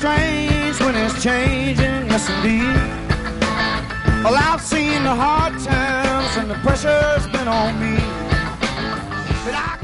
strange when it's changing, yes indeed. Well, I've seen the hard times and the pressure's been on me, but I